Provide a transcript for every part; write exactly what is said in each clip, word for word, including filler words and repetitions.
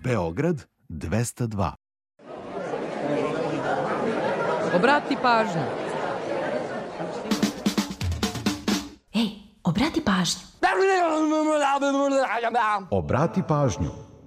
Beograd dvesta dva. Obrati pažnju. Ej, obrati pažnju. Obrati pažnju.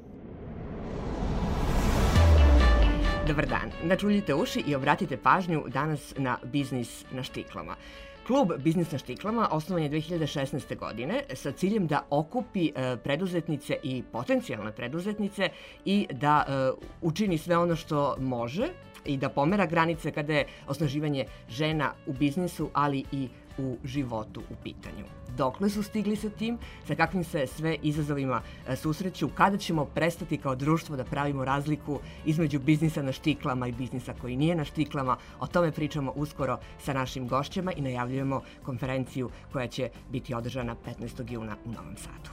Dobar dan. Načuljite uši i obratite pažnju danas na Biznis na štiklama. Klub Biznis na štiklama osnovan je dve hiljade šesnaeste. godine sa ciljem da okupi preduzetnice i potencijalne preduzetnice i da učini sve ono što može i da pomera granice kada je osnaživanje žena u biznisu, ali i u životu u pitanju. Dokle su stigli sa tim, sa kakvim se sve izazovima susreću, kada ćemo prestati kao društvo da pravimo razliku između biznisa na štiklama i biznisa koji nije na štiklama, o tome pričamo uskoro sa našim gošćama i najavljujemo konferenciju koja će biti održana petnaestog juna u Novom Sadu.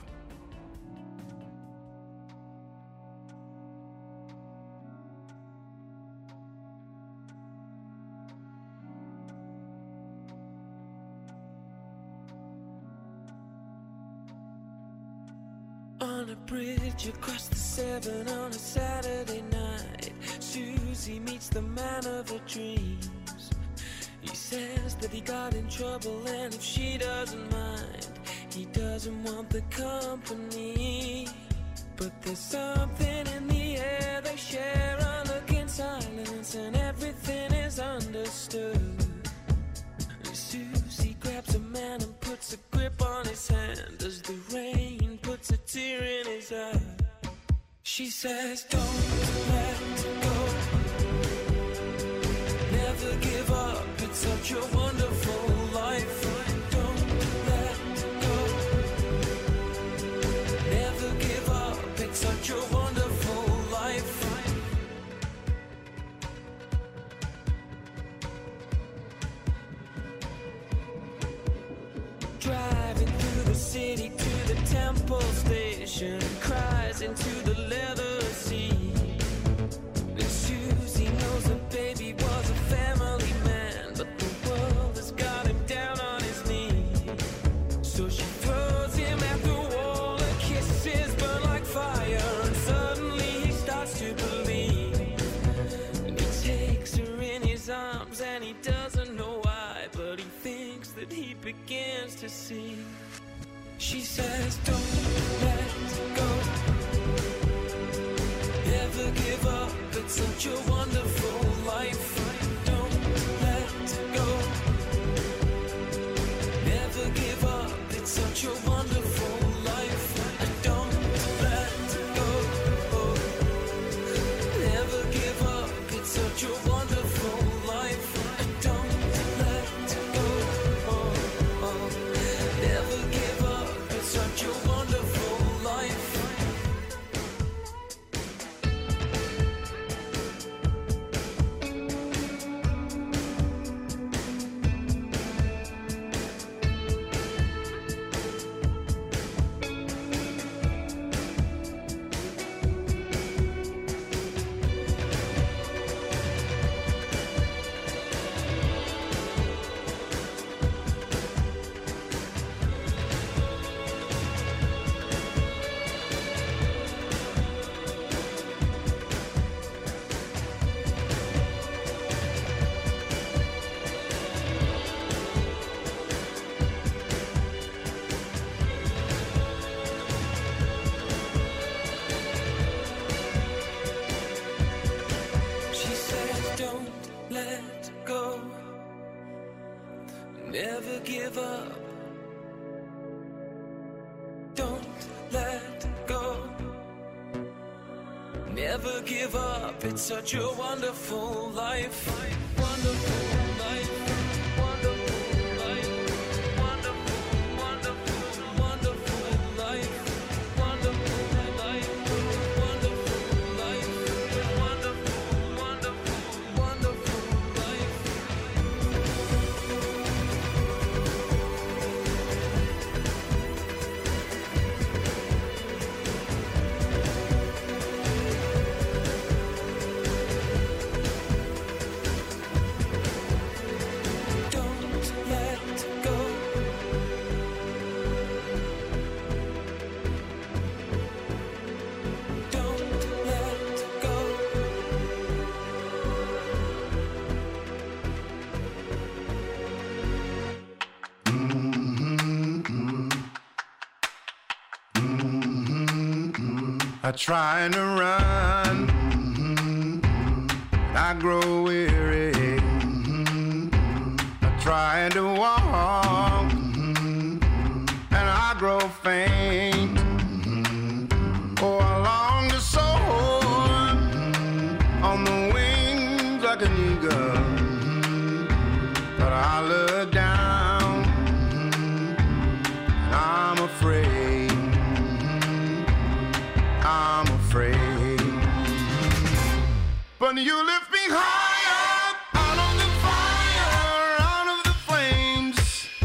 On a bridge across the Severn on a Saturday night, Susie meets the man of her dreams. He says that he got in trouble and if she doesn't mind, he doesn't want the company. But there's something in the air, they share a look in silence and everything is understood. And Susie grabs a man and puts a grip on his hand as the rain puts a tear in his eye. She says, don't let go, never give up, it's such a wonderful life. Don't let go, never give up, it's such a wonderful life. Driving through the city to the Temple Station, cries into the leather seat. And Susie knows her baby was a family man, but the world has got him down on his knees. So she throws him at the wall, her kisses burn like fire, and suddenly he starts to believe. And he takes her in his arms and he doesn't know why, but he thinks that he begins to see. She says, don't let go, never give up, it's such a wonderful life. Don't let go, never give up, it's such a wonderful life. Don't let go, never give up, it's such a wonderful life. Don't let go, never give up, it's such a wonderful life. She says, don't let go, never give up. Don't let go, never give up. It's such a wonderful life. Wonderful life. Wonderful life. Wonderful, wonderful, wonderful life. Wonderful life. Wonderful life. Wonderful, wonderful, wonderful life. try to run, I grow weary. I try to walk, and I grow faint. Oh, I long to soar on the wings like an eagle, but I look down, and I'm afraid. I'm afraid. But you lift me higher, out of the fire, out of the flames.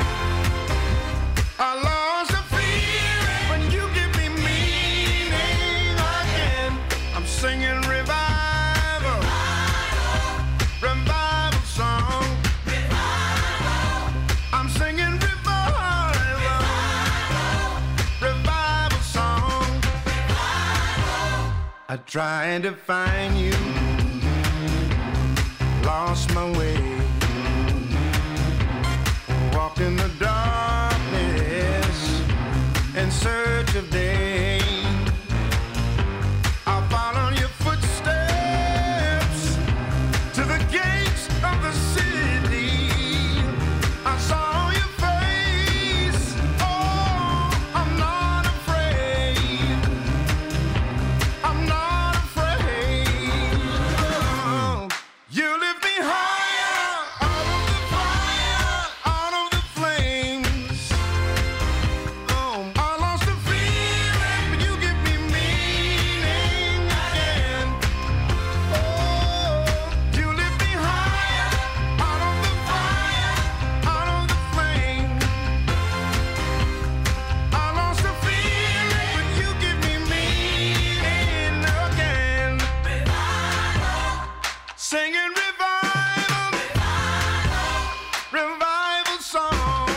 I lost the feeling when you give me meaning again. I'm singing revival, revival song. I'm singing revival, revival song. I tried to find you, lost my way, walked in the darkness in search of day. I followed your footsteps to the gates of the city. I saw your face. Oh, I'm not afraid. I'm not afraid. Oh, you lift me higher, out of the fire, out of the flames. Oh, I lost the feeling, but you give me meaning again. Oh, you lift me higher, out of the fire, out of the flames. I lost the feeling, but you give me meaning again. Singing revival, revival song.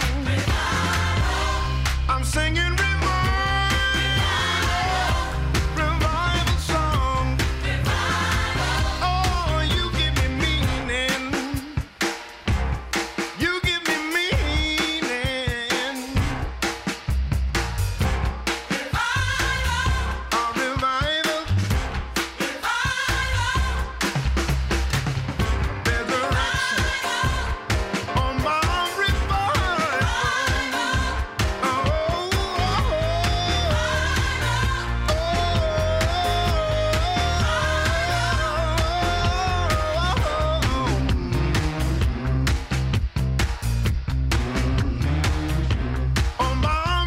I'm singing revival, revival song. Oh, you give me meaning. You give me meaning. A revival. Resurrection on my revival. Oh, on my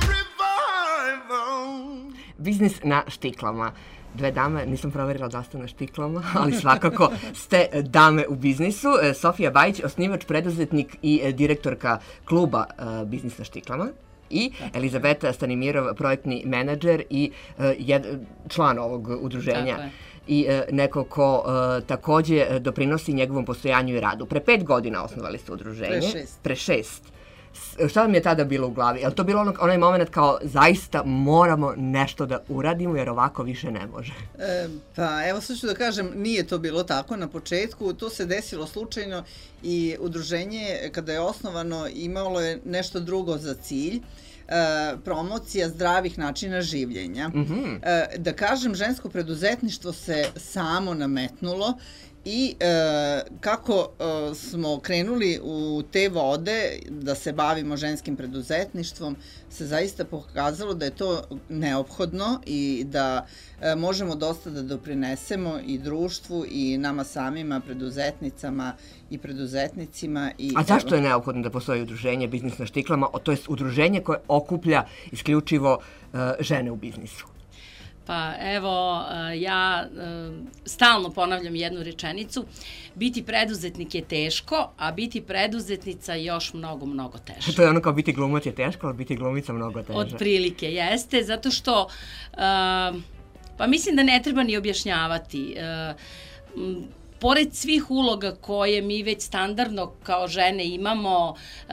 revival. Biznis na štiklama. Dve dame, nisam proverila da ste na štiklama, ali svakako ste dame u biznisu. E, Sofija Bajić, osnivač, preduzetnik i e, direktorka kluba e, Biznis na štiklama. I Elizabeta Stanimirov, projektni menadžer i e, jed, član ovog udruženja. Tako je. I e, neko ko e, takođe doprinosi njegovom postojanju i radu. Pre pet godina osnovali ste udruženje. Pre šest. Pre šest. S- Šta vam je tada bilo u glavi? Je li to bilo ono, onaj moment kao zaista moramo nešto da uradimo jer ovako više ne može? E, pa evo sad ću da kažem, nije to bilo tako na početku, to se desilo slučajno i udruženje kada je osnovano imalo je nešto drugo za cilj. E, promocija zdravih načina življenja. E, da kažem, žensko preduzetništvo se samo nametnulo i e, kako e, smo krenuli u te vode da se bavimo ženskim preduzetništvom, se zaista pokazalo da je to neophodno i da e, možemo dosta da doprinesemo i društvu i nama samima, preduzetnicama i preduzetnicima. I, A zašto je neophodno da postoji udruženje Biznis na štiklama, to je udruženje koje okuplja isključivo uh, žene u biznisu? Pa evo, e, ja e, stalno ponavljam jednu rečenicu. Biti preduzetnik je teško, a biti preduzetnica još mnogo, mnogo teže. To je ono kao biti glumac je teško, ali biti glumica mnogo teže. Otprilike jeste, zato što, e, pa mislim da ne treba ni objašnjavati. E, m, Pored svih uloga koje mi već standardno kao žene imamo, e,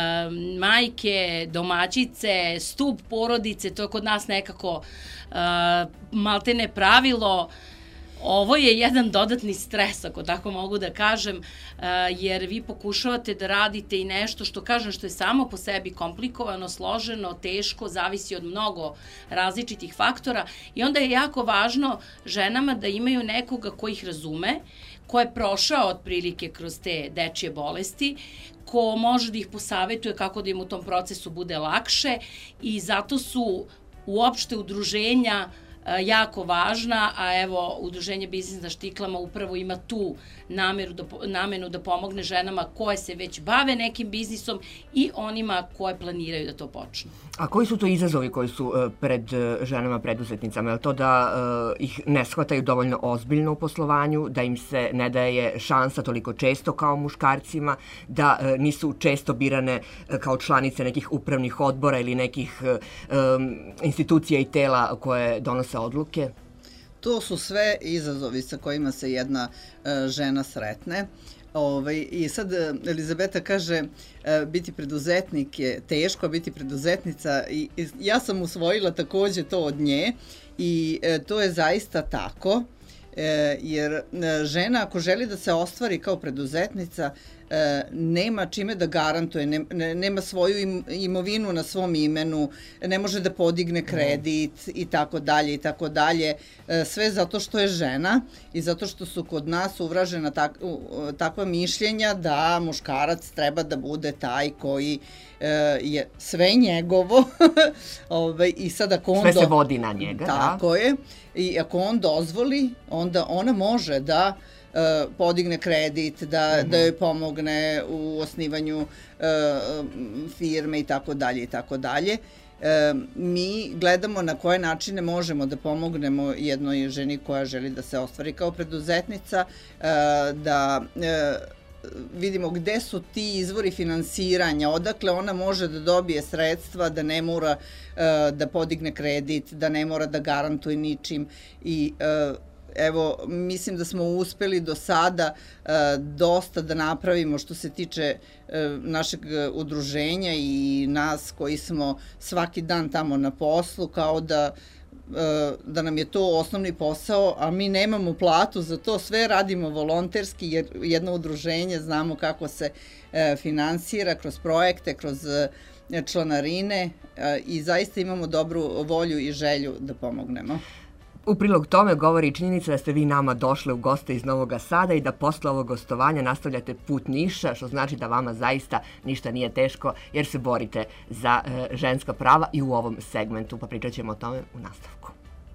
majke, domaćice, stup porodice, to je kod nas nekako e, maltene pravilo, Ovo je jedan dodatni stres, ako tako mogu da kažem, jer vi pokušavate da radite i nešto što, kažem, što je samo po sebi komplikovano, složeno, teško, zavisi od mnogo različitih faktora i onda je jako važno ženama da imaju nekoga ko ih razume, ko je prošao otprilike kroz te dečje bolesti, ko može da ih posavetuje kako da im u tom procesu bude lakše i zato su uopšte udruženja jako važna, a evo Udruženje Biznis na štiklama upravo ima tu nameru da, namenu da pomogne ženama koje se već bave nekim biznisom i onima koje planiraju da to počnu. A koji su to izazovi koji su pred ženama preduzetnicama? Je li to da uh, ih ne shvataju dovoljno ozbiljno u poslovanju, da im se ne daje šansa toliko često kao muškarcima, da uh, nisu često birane uh, kao članice nekih upravnih odbora ili nekih uh, um, institucija i tela koje donose odluke? To su sve izazovi sa kojima se jedna uh, žena sretne. Ovaj, I sad Elizabeta kaže uh, biti preduzetnik je teško, biti preduzetnica i, i ja sam usvojila takođe to od nje i uh, to je zaista tako uh, jer uh, žena ako želi da se ostvari kao preduzetnica E, nema čime da garantuje, ne, ne, nema svoju im, imovinu na svom imenu, ne može da podigne kredit i tako dalje i tako dalje. E, sve zato što je žena i zato što su kod nas uvražena tak, u, takva mišljenja da muškarac treba da bude taj koji e, je sve njegovo. Ove, i sad ako on sve se do... vodi na njega. Tako da. je. I ako on dozvoli, onda ona može da Uh, podigne kredit, da, mm-hmm. da joj pomogne u osnivanju uh, firme i tako dalje i tako dalje. Mi gledamo na koje načine možemo da pomognemo jednoj ženi koja želi da se ostvari kao preduzetnica, uh, da uh, vidimo gde su ti izvori finansiranja, odakle ona može da dobije sredstva, da ne mora uh, da podigne kredit, da ne mora da garantuje ničim i uh, evo, mislim da smo uspeli do sada uh, dosta da napravimo što se tiče uh, našeg udruženja i nas koji smo svaki dan tamo na poslu, kao da uh, da nam je to osnovni posao, a mi nemamo platu za to, sve radimo volonterski jer jedno udruženje znamo kako se uh, finansira kroz projekte, kroz uh, članarine uh, i zaista imamo dobru volju i želju da pomognemo. U prilog tome govori i činjenica da ste vi nama došle u goste iz Novog Sada i da posle ovog gostovanja nastavljate put Niša, što znači da vama zaista ništa nije teško jer se borite za e, ženska prava i u ovom segmentu, pa pričat ćemo o tome u nastavku.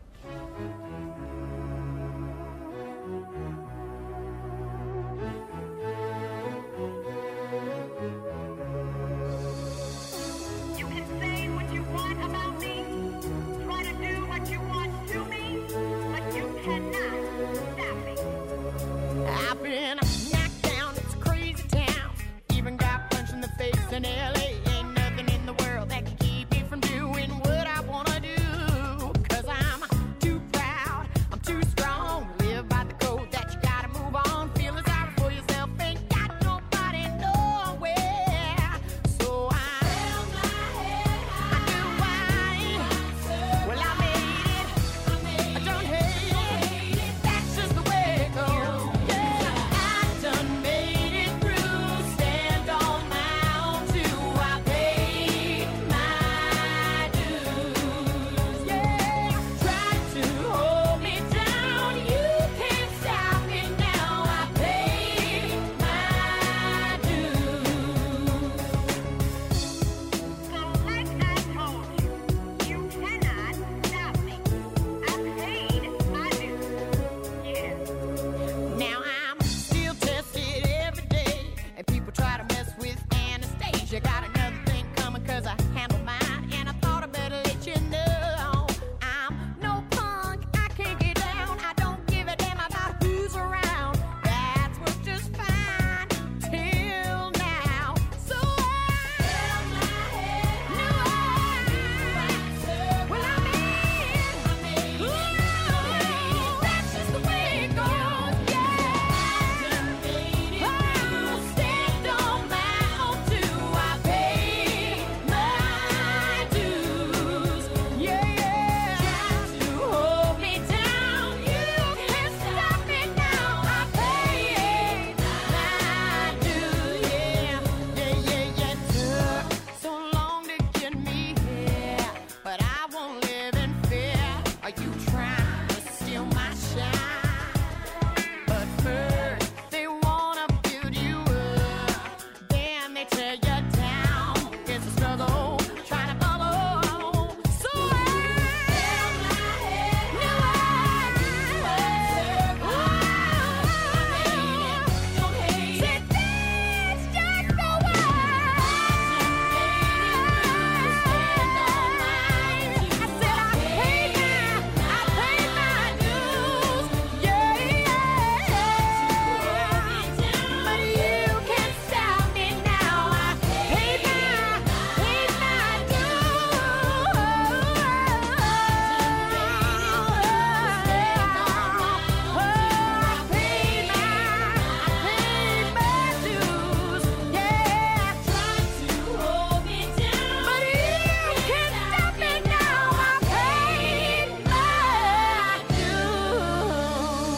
In L A ain't nothing in the world that can keep me from doing what I wanna do. 'Cause I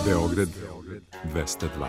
Beograd dvesta dva.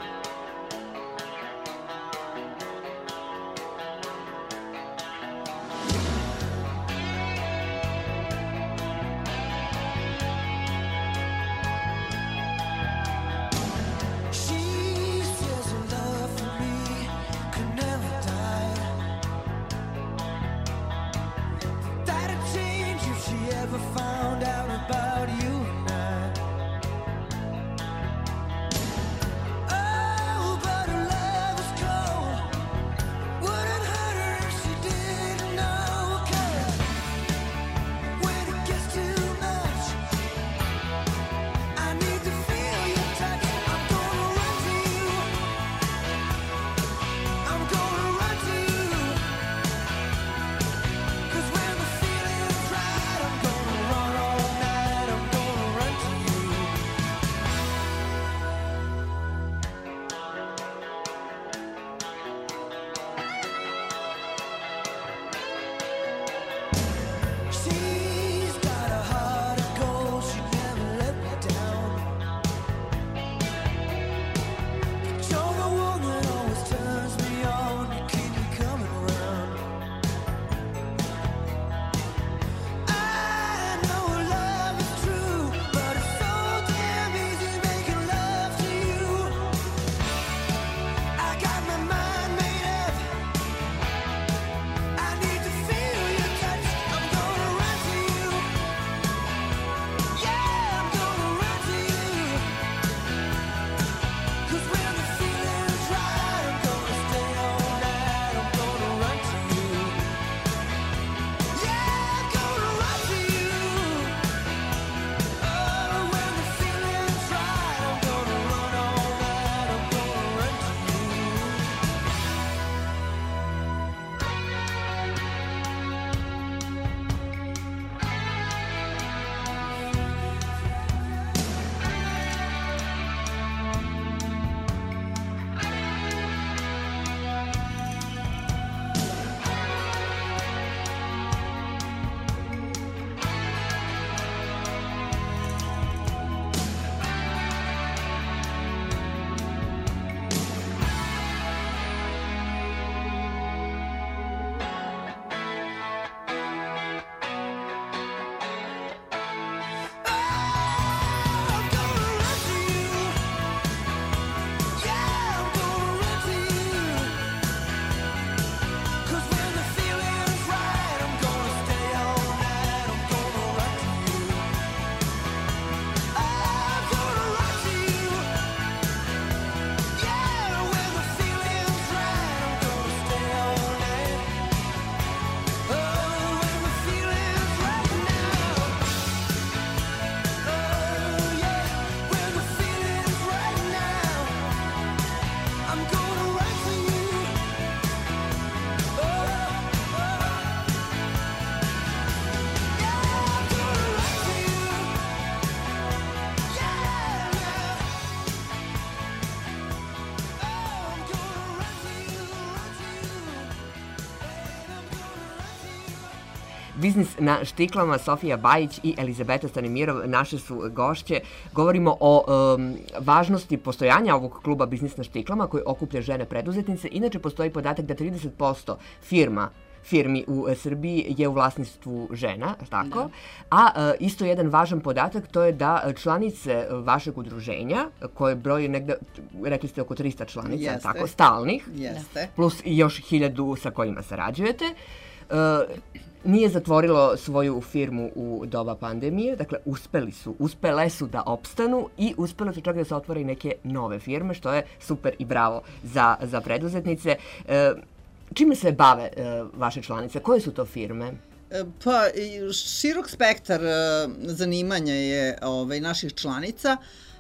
Biznis na štiklama, Sofija Bajić i Elizabeta Stanimirov, naše su gošće. Govorimo o um, važnosti postojanja ovog kluba Biznis na štiklama koji okuplja žene preduzetnice. Inače, postoji podatak da trideset posto firma firmi u Srbiji je u vlasništvu žena, tako? Da. A e, isto jedan važan podatak, to je da članice vašeg udruženja, koje broji negde, rekli ste oko trista članica, Jeste. tako, stalnih, Jeste. plus još hiljadu sa kojima sarađujete, e, nije zatvorilo svoju firmu u doba pandemije, dakle uspeli su, uspele su da opstanu i uspelo su čak da se otvore i neke nove firme, što je super i bravo za, za preduzetnice. E, čime se bave e, vaše članice? Koje su to firme? Pa, širok spektar zanimanja je ovaj, naših članica,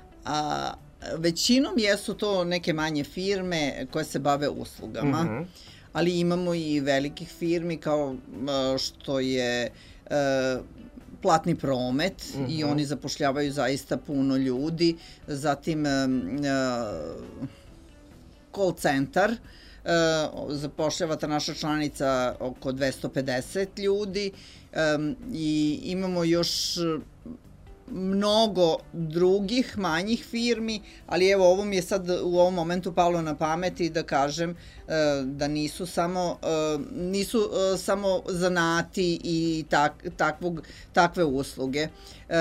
a većinom jesu to neke manje firme koje se bave uslugama. Mm-hmm. Ali imamo i velikih firmi kao što je e, platni promet mm-hmm. i oni zapošljavaju zaista puno ljudi. Zatim e, call centar, e, zapošljava ta naša članica oko dvesta pedeset ljudi e, i imamo još mnogo drugih manjih firmi, ali evo ovo mi je sad u ovom momentu palo na pamet i da kažem e, da nisu samo, e, nisu e, samo zanati i tak, takvog, takve usluge. E,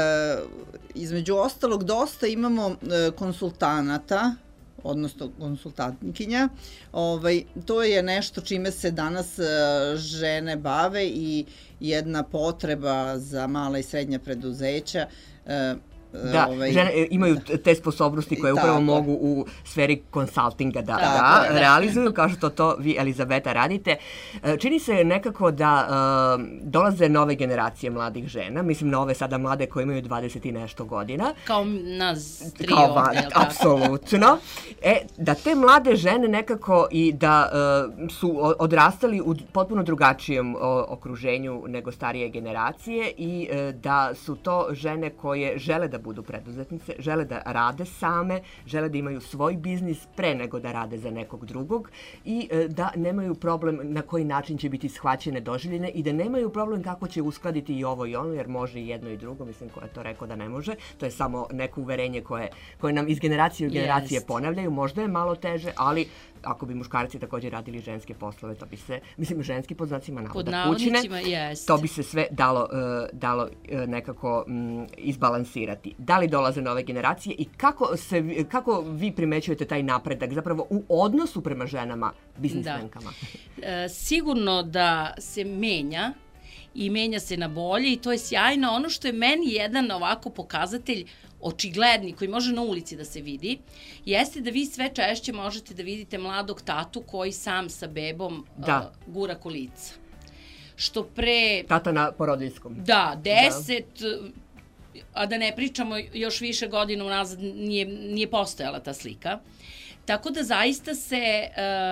između ostalog, dosta imamo e, konsultanata, odnosno konsultantkinja. Ovaj, to je nešto čime se danas e, žene bave i jedna potreba za mala i srednja preduzeća. E, Da, ovaj, žene imaju te sposobnosti koje upravo tako. mogu u sferi konsultinga da, Tako da, je, da. realizuju, kao što to vi, Elizabeta, radite. E, Čini se nekako da e, dolaze nove generacije mladih žena, mislim na ove sada mlade koje imaju dvadeset i nešto godina. Kao nas tri Kao ovde, va, jel tako? apsolutno. E, da te mlade žene nekako i da e, su o- odrastali u potpuno drugačijem o, okruženju nego starije generacije i e, da su to žene koje žele da budu preduzetnice, žele da rade same, žele da imaju svoj biznis pre nego da rade za nekog drugog i e, da nemaju problem na koji način će biti shvaćene, doživljene i da nemaju problem kako će uskladiti i ovo i ono, jer može i jedno i drugo, mislim ko je to rekao da ne može, to je samo neko uverenje koje, koje nam iz generacije u generacije Jest. ponavljaju, možda je malo teže, ali ako bi muškarci također radili ženske poslove, to bi se, mislim ženski pod znacima Pod navoda kućine, navodnicima, jest. to bi se sve dalo, uh, dalo uh, nekako um, izbalansirati. Da li dolaze nove generacije i kako, se, vi- kako vi primećujete taj napredak zapravo u odnosu prema ženama biznismenkama? E, sigurno da se menja i menja se na bolje i to je sjajno. Ono što je meni jedan ovako pokazatelj očigledni koji može na ulici da se vidi, jeste da vi sve češće možete da vidite mladog tatu koji sam sa bebom Da. uh, gura kolica. Što pre... Tata na porodiljskom. Da, deset, a da ne pričamo još više godina unazad nije, nije postojala ta slika. Tako da zaista se e,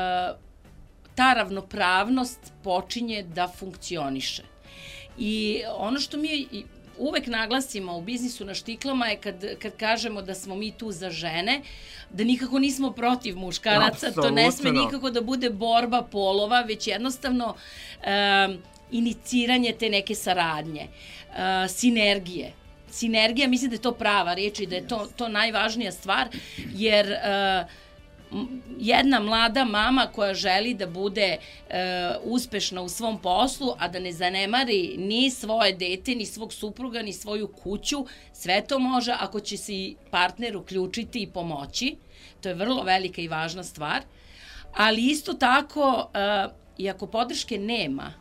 ta ravnopravnost počinje da funkcioniše. I ono što mi i uvek naglasimo u biznisu na štiklama je kad, kad kažemo da smo mi tu za žene, da nikako nismo protiv muškaraca, to ne sme Apsolutno. nikako da bude borba polova, već jednostavno e, iniciranje te neke saradnje, e, sinergije. Sinergija, mislim da je to prava reč i da je to, to najvažnija stvar, jer e, m- jedna mlada mama koja želi da bude e, uspešna u svom poslu, a da ne zanemari ni svoje dete, ni svog supruga, ni svoju kuću, sve to može ako će se i partner uključiti i pomoći. To je vrlo velika i važna stvar. Ali isto tako, e, i ako podrške nema,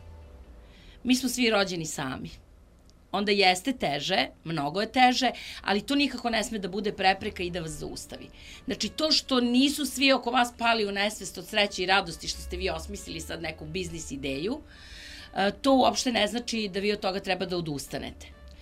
mi smo svi rođeni sami. Onda jeste teže, mnogo je teže, ali to nikako ne sme da bude prepreka i da vas zaustavi. Znači, to što nisu svi oko vas pali u nesvest od sreće i radosti što ste vi osmislili sad neku biznis ideju, e, to uopšte ne znači da vi od toga treba da odustanete.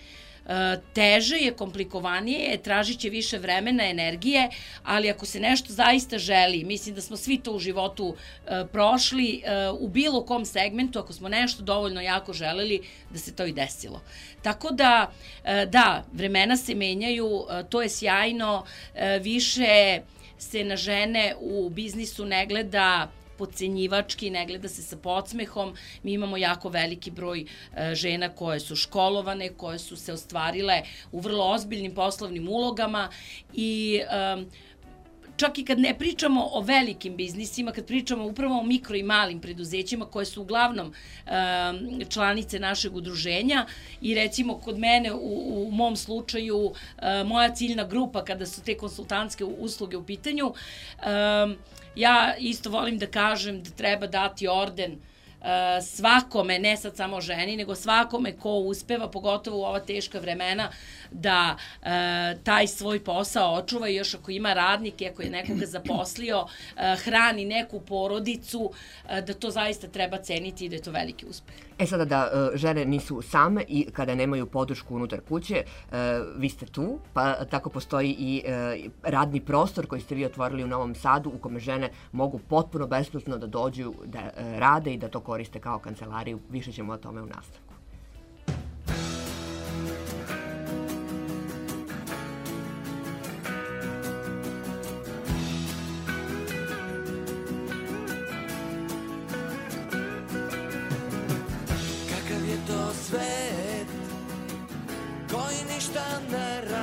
E, teže je, komplikovanije je, tražit će više vremena, energije, ali ako se nešto zaista želi, mislim da smo svi to u životu e, prošli, e, u bilo kom segmentu, ako smo nešto dovoljno jako želeli, da se to i desilo. Tako da, e, da, vremena se menjaju, e, to je sjajno, e, više se na žene u biznisu ne gleda podcenjivački, ne gleda se sa podsmehom. Mi imamo jako veliki broj e, žena koje su školovane, koje su se ostvarile u vrlo ozbiljnim poslovnim ulogama i e, čak i kad ne pričamo o velikim biznisima, kad pričamo upravo o mikro i malim preduzećima koje su uglavnom e, članice našeg udruženja i recimo kod mene u, u mom slučaju e, moja ciljna grupa kada su te konsultantske usluge u pitanju, e, ja isto volim da kažem da treba dati orden uh, svakome, ne sad samo ženi, nego svakome ko uspeva, pogotovo u ova teška vremena, da uh, taj svoj posao očuva i još ako ima radnike, ako je nekoga zaposlio, uh, hrani neku porodicu, uh, da to zaista treba ceniti i da je to veliki uspeh. E sada da uh, žene nisu same i kada nemaju podršku unutar kuće, uh, vi ste tu, pa tako postoji i uh, radni prostor koji ste vi otvorili u Novom Sadu u kome žene mogu potpuno besplatno da dođu da uh, rade i da to koriste kao kancelariju. Više ćemo o tome u nastavku. Kakav je to svet koji ništa ne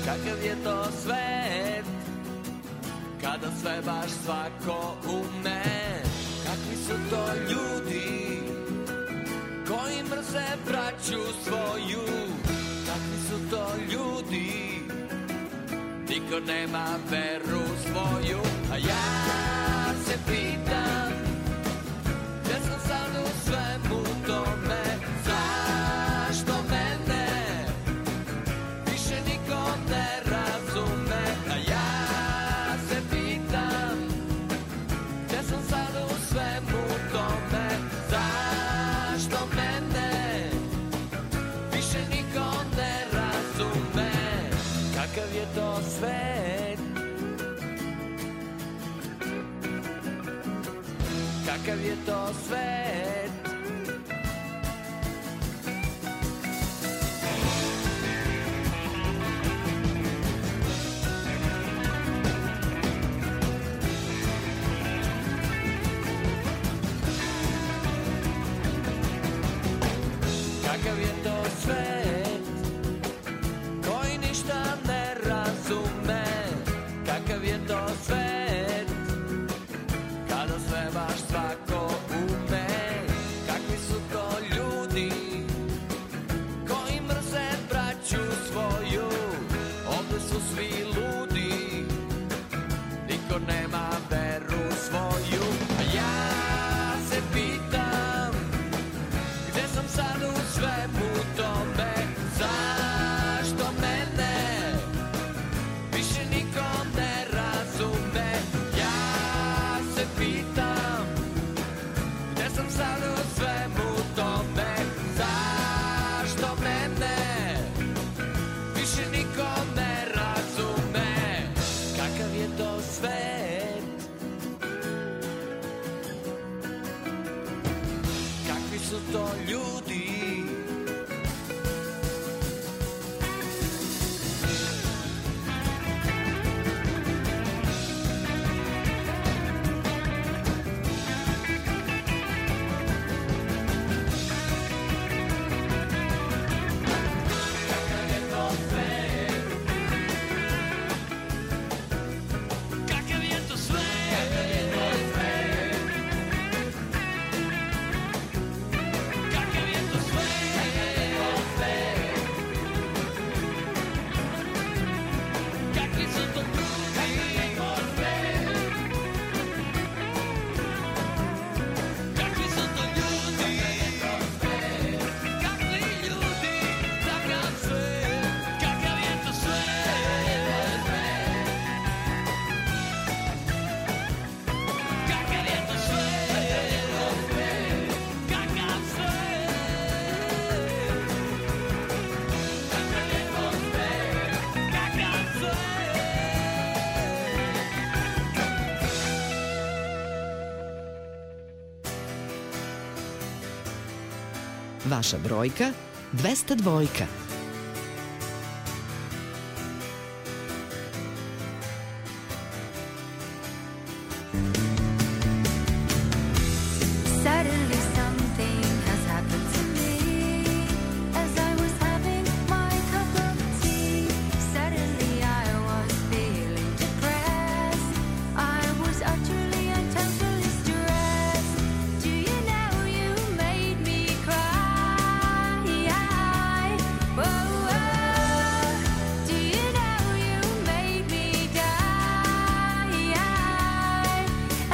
kakav je to svet, kada sve baš svako ume. Kakvi su to ljudi koji mrze braću svoju, kakvi su to ljudi, niko nema veru svoju. A ja se pitam, gdje sam sad u svemu tome, zašto mene više niko ne razume. A ja se pitam, gdje sam sad u svemu tome, zašto mene više niko ne razume. Kakav je to svet, kakav je to svet. Kakav je to svet koji ništa ne razume. Kakav je to svet kada sve baš svako ume. Kakvi su to ljudi koji mrze braću svoju. Ovde su svi ludi, niko nema veru svoju. A ja se pitam, gde sam sad u svemu tome, zašto mene više niko ne razume. Ja se pitam, gde sam sad u svemu tome, zašto mene više niko ne razume. Kakav je to svet, kakvi su to ljudi. Kakav je to svet, kakav je to svet, kakvi su to ljudi, kakvi su to ljudi, kakvi ljudi, takav svet, kakav je to svet, kakav je to svet, kakav svet, kakav je to svet, kakav svet. Vaša brojka dvesta dva. Suddenly something has happened to me as I was having my cup of tea. Suddenly I was feeling depressed. I was utterly and totally stressed. Do you know you made me cry? Whoa, whoa. Do you know you made me die?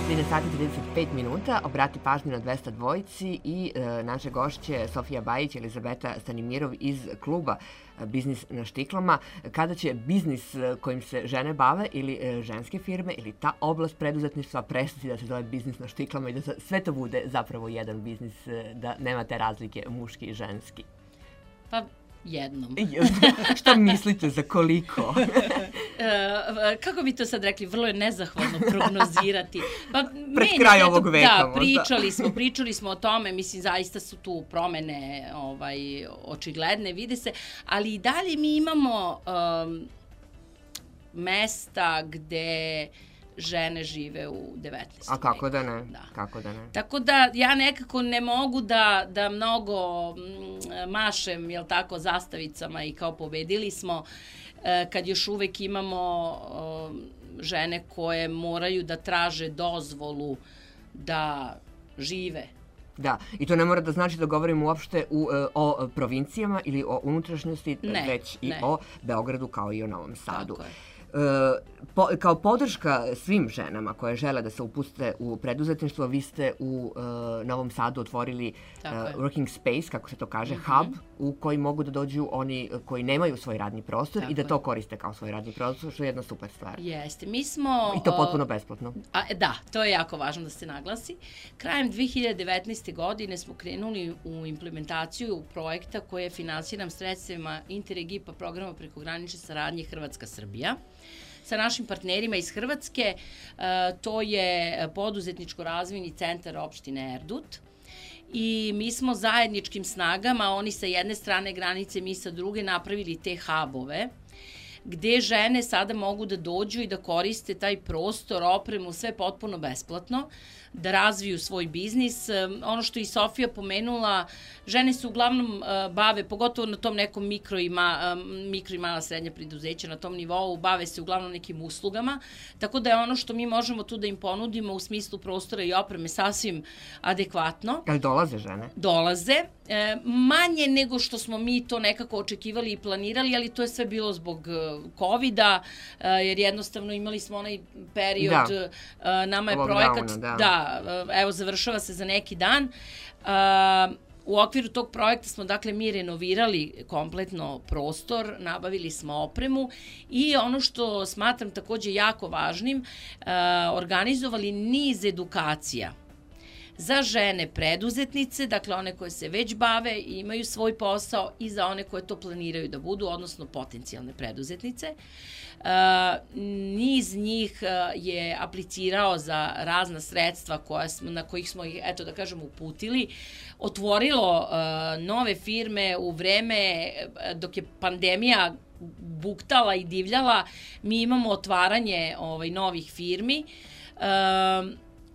trinaest sati i trideset pet minuta, obrati pažnju na dvesta dvojici i e, naše gošće Sofija Bajić i Elizabeta Stanimirov iz kluba e, Biznis na štiklama. Kada će biznis e, kojim se žene bave ili e, ženske firme ili ta oblast preduzetništva prestati da se zove biznis na štiklama i da sa- sve to bude zapravo jedan biznis, e, da nema te razlike muški i ženski? Pa jednom. Šta mislite, za koliko? E, kako bi to sad rekli, vrlo je nezahvalno prognozirati. Pa, Pred meni, kraj eto, ovog veka Da, možda. pričali smo, pričali smo o tome, mislim, zaista su tu promene ovaj, očigledne, vide se, ali i dalje mi imamo um, mesta gde žene žive u devetnaestom A kako da veku. ne? Da. Kako da ne? Tako da ja nekako ne mogu da, da mnogo mm, mašem, jel tako, zastavicama i kao pobedili smo, e, kad još uvek imamo o, žene koje moraju da traže dozvolu da žive. Da, i to ne mora da znači da govorimo uopšte u, e, o provincijama ili o unutrašnjosti, Ne, već i ne. o Beogradu kao i o Novom Sadu. Tako je. E, po, kao podrška svim ženama koje žele da se upuste u preduzetništvo, vi ste u e, Novom Sadu otvorili Tako e, je. working space, kako se to kaže, Mhm. hub, u koji mogu da dođu oni koji nemaju svoj radni prostor Tako i da je. to koriste kao svoj radni prostor, što je jedna super stvar. Jeste, mi smo... I to o, potpuno besplatno. A, e, da, to je jako važno da se naglasi. Krajem dve hiljade devetnaeste. godine smo krenuli u implementaciju projekta koji je finansiran sredstvima Interreg I P A programa prekogranične saradnje Hrvatska-Srbija. Sa našim partnerima iz Hrvatske, e, to je poduzetničko-razvojni centar opštine Erdut. I mi smo zajedničkim snagama, oni sa jedne strane granice, mi sa druge, napravili te hubove, gde žene sada mogu da dođu i da koriste taj prostor, opremu, sve potpuno besplatno, da razviju svoj biznis. E, Ono što je i Sofija pomenula, žene se uglavnom e, bave, pogotovo na tom nekom mikro i, ma, e, mikro i mala srednja preduzeća, na tom nivou, bave se uglavnom nekim uslugama, tako da je ono što mi možemo tu da im ponudimo u smislu prostora i opreme sasvim adekvatno. Jel dolaze žene? Dolaze, e, manje nego što smo mi to nekako očekivali i planirali, ali to je sve bilo zbog e, kovida, e, jer jednostavno imali smo onaj period, Da. e, nama je Lockdowna, projekat, da. da, e, evo završava se za neki dan. E, U okviru tog projekta smo, dakle, mi renovirali kompletno prostor, nabavili smo opremu i ono što smatram takođe jako važnim, e, organizovali niz edukacija za žene preduzetnice, dakle one koje se već bave i imaju svoj posao, i za one koje to planiraju da budu, odnosno potencijalne preduzetnice. Uh, niz njih uh, je aplicirao za razna sredstva koja smo, na kojih smo ih, eto da kažem, uputili, otvorilo uh, nove firme u vreme uh, dok je pandemija buktala i divljala. Mi imamo otvaranje ovaj, novih firmi. Uh,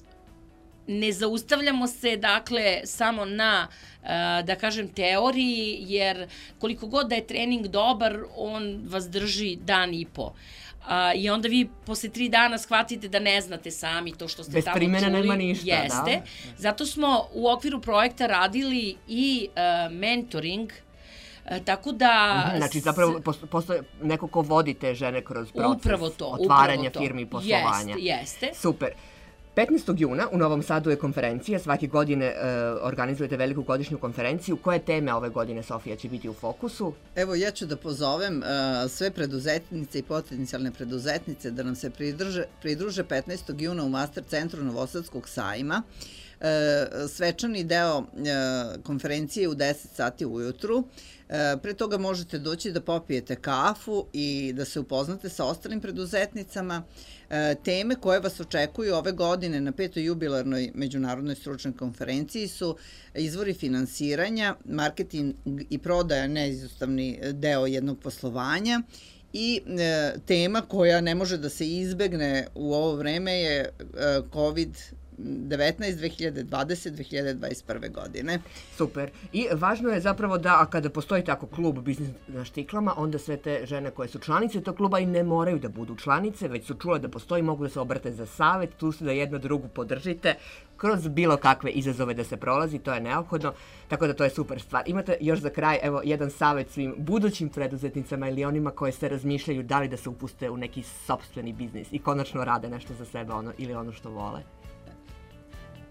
Ne zaustavljamo se, dakle, samo na, da kažem, teoriji, jer koliko god da je trening dobar, on vas drži dan i po. A, I onda vi posle tri dana shvatite da ne znate sami to što ste Bez tamo čuli. primene nema ništa, Jeste. da. Zato smo u okviru projekta radili i uh, mentoring, uh, tako da... Mhm, Znači, zapravo pos- postoje neko ko vodi te žene kroz proces Upravo to, otvaranja upravo to. firmi i poslovanja. Jeste, jeste. Super. petnaestog juna u Novom Sadu je konferencija, svake godine e, organizujete veliku godišnju konferenciju. Koje teme ove godine, Sofija, će biti u fokusu? Evo, ja ću da pozovem uh, sve preduzetnice i potencijalne preduzetnice da nam se pridruže, pridruže petnaestog juna u Master centru Novosadskog sajma. E, svečani deo e, konferencije je u deset sati ujutru. E, pre toga možete doći da popijete kafu i da se upoznate sa ostalim preduzetnicama. E, teme koje vas očekuju ove godine na petoj jubilarnoj međunarodnoj stručnoj konferenciji su izvori finansiranja, marketing i prodaja, neizostavni deo jednog poslovanja, i e, tema koja ne može da se izbegne u ovo vreme je e, kovid devetnaest dve hiljade dvadesete do dve hiljade dvadeset prve. godine. Super. I važno je zapravo da, a kada postoji tako klub Biznis na štiklama, onda sve te žene koje su članice tog kluba i ne moraju da budu članice, već su čule da postoji, mogu da se obrate za savet, tu su da jedno drugu podržite kroz bilo kakve izazove da se prolazi, to je neophodno, tako da to je super stvar. Imate još za kraj, evo, jedan savet svim budućim preduzetnicama ili onima koje se razmišljaju da li da se upuste u neki sopstveni biznis i konačno rade nešto za sebe ono, ili ono što vole.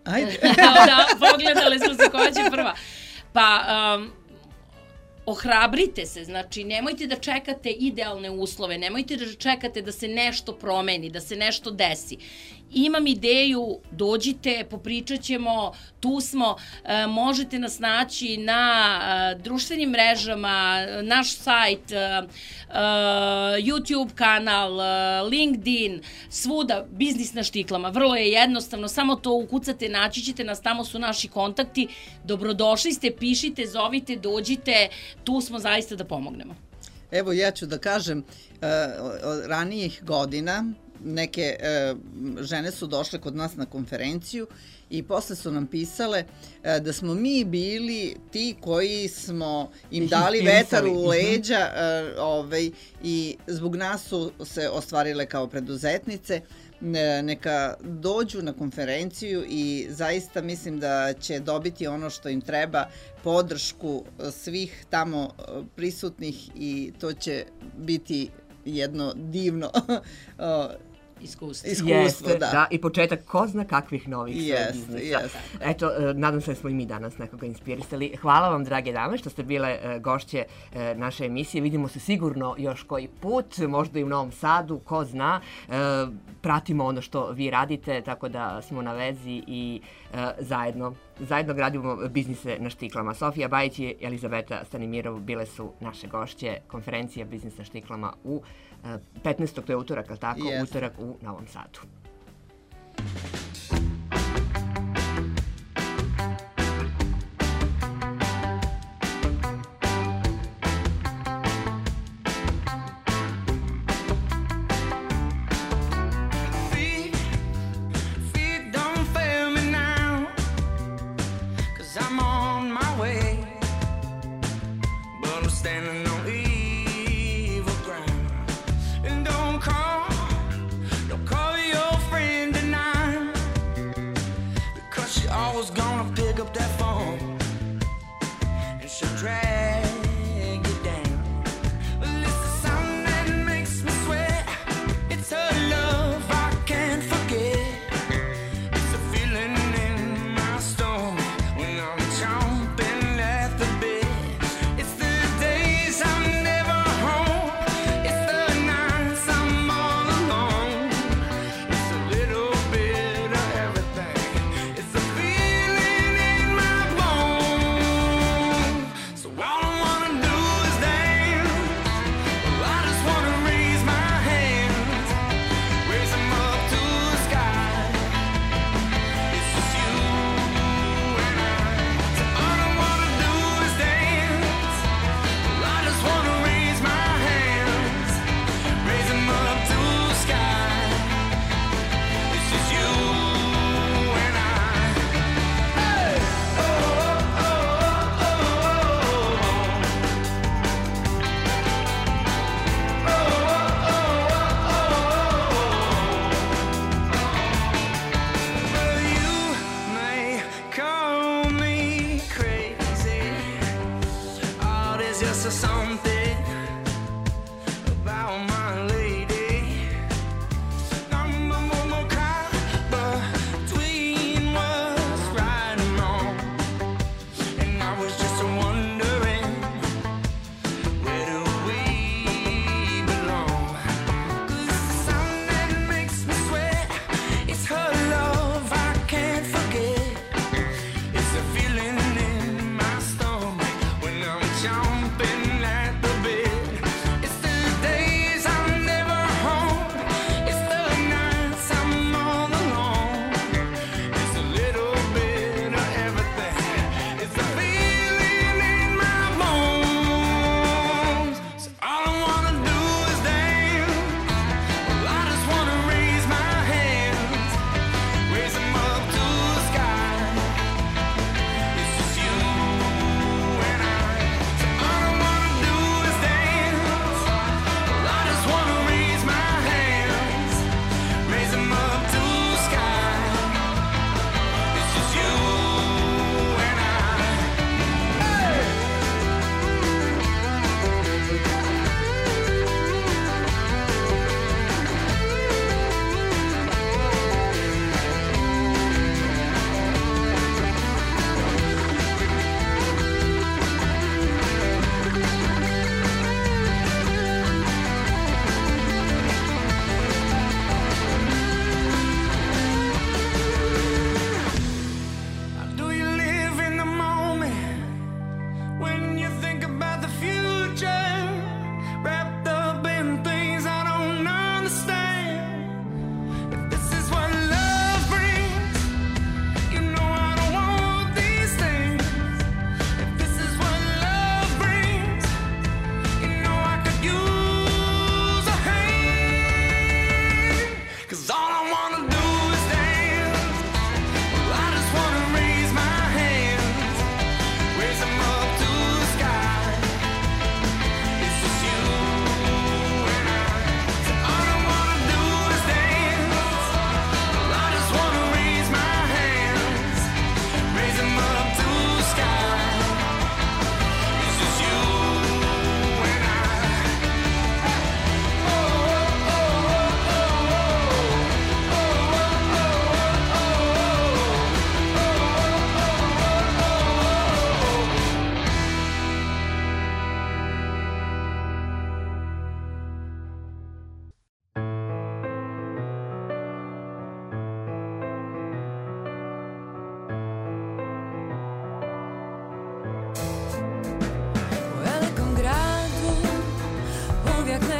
Ajde. Da, pogledali smo se koja će prva. Pa, um, ohrabrite se, znači nemojte da čekate idealne uslove, nemojte da čekate da se nešto promeni, da se nešto desi. Imam ideju, dođite, popričat ćemo, tu smo, e, možete nas naći na e, društvenim mrežama, naš sajt, e, e, YouTube kanal, e, LinkedIn, svuda, biznis na štiklama, vrlo je jednostavno, samo to ukucate, naći ćete nas, tamo su naši kontakti, dobrodošli ste, pišite, zovite, dođite, tu smo zaista da pomognemo. Evo ja ću da kažem, uh, od ranijih godina neke uh, žene su došle kod nas na konferenciju i posle su nam pisale uh, da smo mi bili ti koji smo im dali vetar u leđa uh, ovaj, i zbog nas su se ostvarile kao preduzetnice. Neka dođu na konferenciju i zaista mislim da će dobiti ono što im treba, podršku svih tamo prisutnih i to će biti jedno divno iskustvo. Iskustvo, Jeste, da. da. I početak ko zna kakvih novih Jeste, biznisa. jeste. Eto, e, nadam se da smo i mi danas nekoga inspirisali. Hvala vam, drage dame, što ste bile e, gošće e, naše emisije. Vidimo se sigurno još koji put, možda i u Novom Sadu, ko zna. E, pratimo ono što vi radite, tako da smo na vezi i e, zajedno zajedno gradimo biznise na štiklama. Sofija Bajić i Elizaveta Stanimirov bile su naše gošće konferencije Biznis na štiklama u petnaestog to je utorak, ali tako? Yes. Utorak u Novom Sadu. Feet, feet don't fail me now, 'cause I'm on my way, but I'm standing on evil ground. And don't call, don't call your friend tonight, because she always gonna pick up that phone and she'll drag you down. Well, it's the sound that makes me sweat. It's her love I can't forget. It's a feeling in my stomach when I'm chomping at the bit. It's the days I'm never home. It's the nights I'm all alone. It's a little bit of everything. It's a feeling in my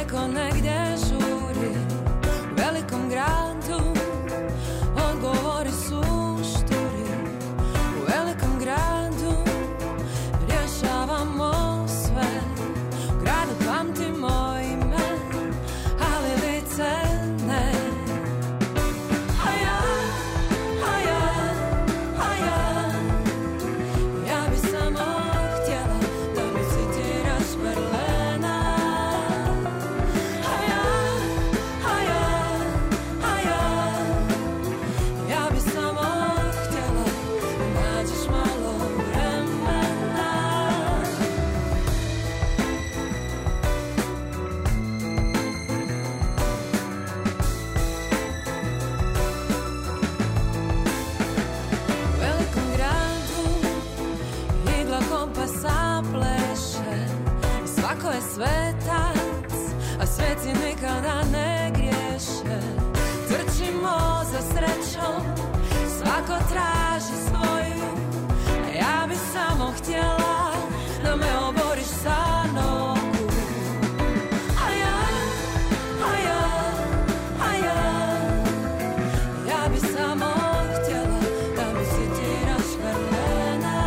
neko negdje žuri u velikom gradu, odgovori su šturi. U velikom gradu rješavamo sve, u gradu pamtimo ime, ali lice ne. A ja, a ja, a ja, ja bi samo htjela da mi citiraš Verlena. A ja, a ja, a ja, ja bi samo htjela da nađeš malo vremena. U velikom gradu igla kompasa pleše, svako je svetac, a sveci nikada ne griješe. Trčimo za srećom, svako traži svoju, a ja bi samo htjela da me oboriš sa nogu. A ja, a ja, a ja, ja bi samo htjela da mi citiraš Verlena.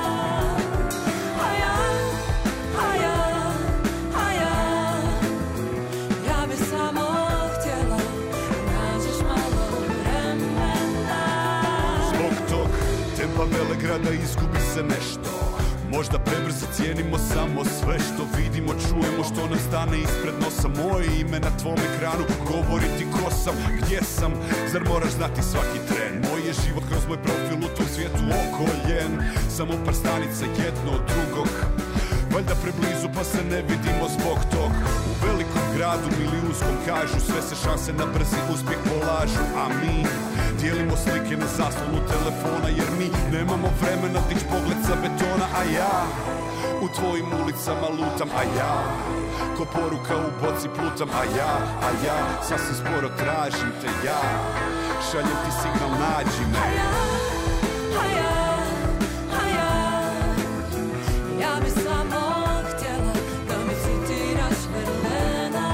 A ja, a ja, a ja, ja bi samo htjela da nađeš malo vremena. Zbog tog tempa velegrada izgubi se nešto. Možda prebrzo cijenimo samo sve što vidimo, čujemo, što nam stane ispred nosa. Moje ime na tvom ekranu govori ti ko sam, gdje sam. Zar moraš znati svaki tren? Moj je život kroz moj profil u tom svijetu okoljen, samo par stanica jedno od drugog, valjda preblizu pa se ne vidimo zbog tog. U velikom gradu milijunskom kažu sve se šanse na brzi uspjeh polažu, a mi dijelimo slike na zaslonu telefona, jer mi nemamo vremena dić pogled sa betona. A ja u tvojim ulicama lutam, a ja ko poruka u boci plutam, a ja, a ja sasvim sporo tražim te, ja šaljem ti signal, nađi me. A ja, a ja, a ja, ja bi samo htjela da mi citiraš Verlena.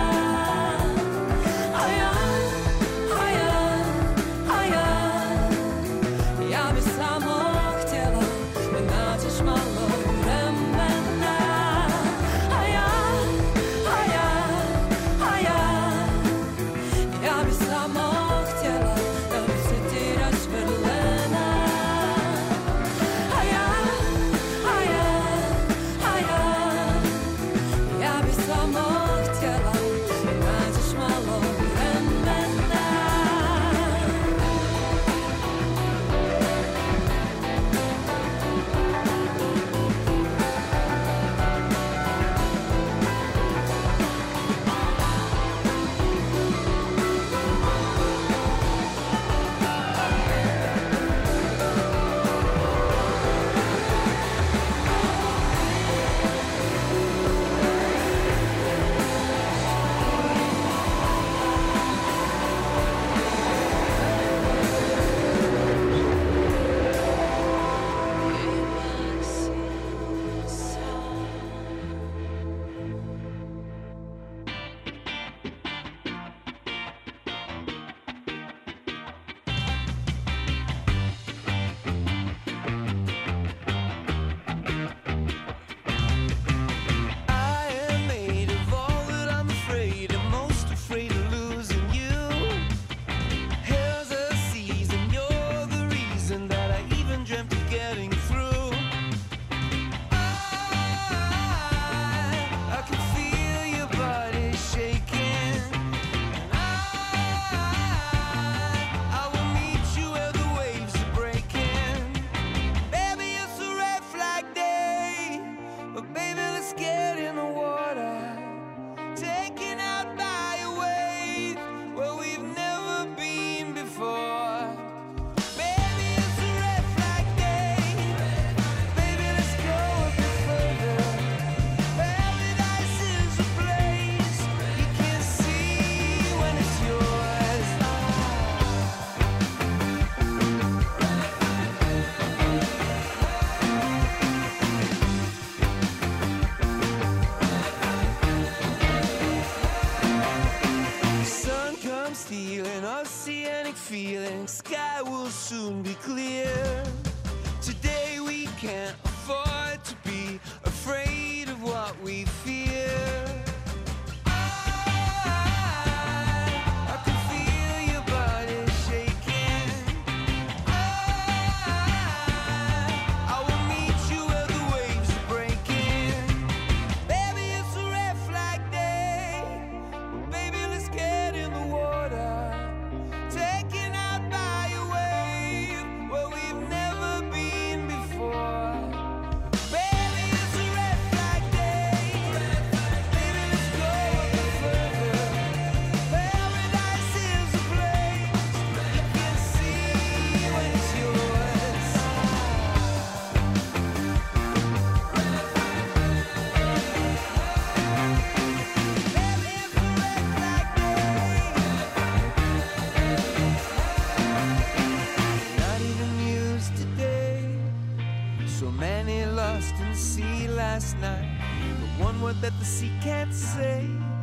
A ja, a ja, a ja, ja bi samo htjela da nađeš malo vremena. A ja, a ja, a ja, ja bi samo htjela da mi citiraš Verlena. clear. Today we can't afford to be afraid of what we fear. I, I can feel your body shaking. I, I will meet you where the waves are breaking. Baby, it's a red flag day. Baby, let's get in the water. Taken out by a wave where we've never been before. Baby, it's a red flag day. Baby, let's go a bit further. Paradise is a place you can see when it's yours. Baby, it's a red flag day. Not even news today. So many lost in the sea last night. The one word that the sea can't say.